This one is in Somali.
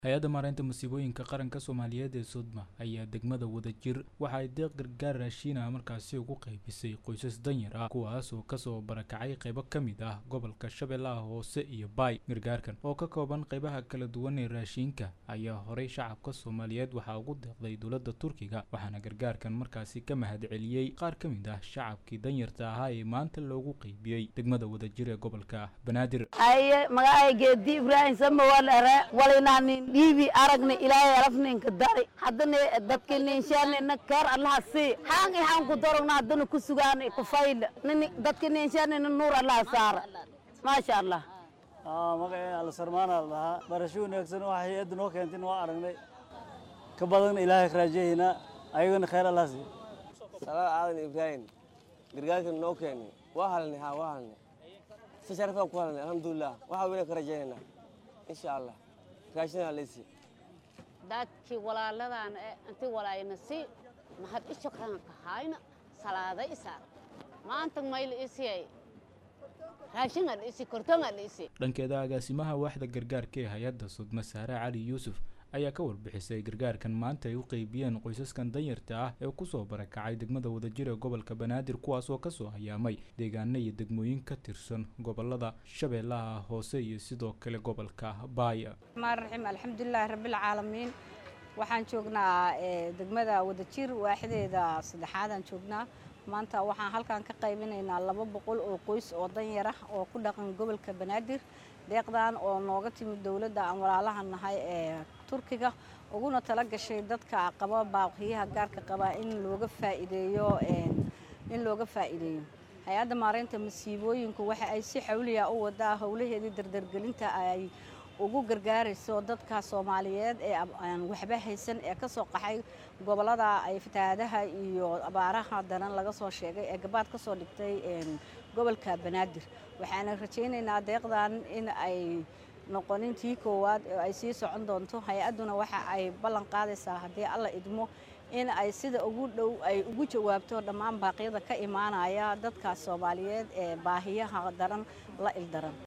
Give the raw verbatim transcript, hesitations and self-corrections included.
hay-adda maareynta masiibooyinka qaranka Soomaaliyeed ee Sodma ayaa degmada Wadajir waxa ay deeq gargaar raashin ah markaasi ugu qaybisay qoysas danyar ah kuwaas oo kasoo barakacay qaybo ka mid ah gobolka Shabeellaha Hoose iyo Baay. Gargaarkan oo ka kooban qaybaha kala duwan ee raashinka ayaa horay shacabka Soomaaliyeed waxa ugu deeqday dowladda Turkiga, waxaana gargaarkan markaasi ka mahadceliyay qaar ka mid ah shacabkii danyarta ahaa ee maanta loogu qaybiyay degmada Wadajir ee gobolka Banaadir. ay magacay geedi Ibrahim Samawalare walina ديبي أرجني إلهي عرفني كداري حدني دتكني إنشاني نكر الله سي حاني حان كدرنا حدني كسوغاني كفايل نني دتكني إنشاني النور الله صار ما شاء الله. آه مقعي على سرمان الله برشون يكسر واحد يدنو كنتين وأرجني كبدن إلهي خرجينا أيون خير الله سي. سلام على إبراهيم برجعك النوكيني وهالني ها وهالني سشرفك وهالني الحمد لله وحاولنا خرجينا إن شاء الله. كاشنا لسي dadkii walaaladaan intii walaayna si mahad i shukran ka hayna salaada isa maanta mayl isiyay raashin aan isi kortan aan isi dhankeeda agaasimaha waaxda gargaarka ee hay'adda Sodma Saare Cali Yuusuf ayaa ka warbixisay gargaarkan maanta ay u qaybiyeen qoysaskan danyarta ah ee ku soo barakacay degmada Wadajir ee gobolka Banaadir kuwaas oo ka soo hayaamay deegaanada iyo degmooyin ka tirsan gobolada Shabeellaha Hoose iyo sidoo kale gobolka Baay. marxim alxamdulillaah rabbil caalamiin waxaan joognaa degmada Wadajir waaxdeeda saddexaad aan joognaa maanta waxaan halkaan ka qaybinaynaa laba boqol oo qoys oo danyar ah oo ku dhaqan gobolka Banaadir deeqdan oo nooga timid dawladda aan walaalaha nahay ee Turkiga uguna tala gashay dadka qaba baaqiyaha gaarka qaba in looga faa'iideeyo in looga faa'iideeyo hay'adda maareynta masiibooyinka waxa ay si xawliya u wadaa howlaheedii dardargelinta ay ugu gargaarayso dadka Soomaaliyeed ee aan waxba haysan ee ka soo qaxay gobolada ay fatahaadaha iyo abaaraha daran laga soo sheegay ee gabaad ka soo dhigtay gobolka Banaadir waxaana rajaynaynaa deeqdan in ay noqonin tii koowaad ay sii socon doonto hay'aduna waxa ay ballan qaadaysaa haddii alla idmo in ay sida ugu dhow ay ugu jawaabto dhammaan baaqyada ka imaanaya dadka Soomaaliyeed ee baahiyaha daran la ildaran.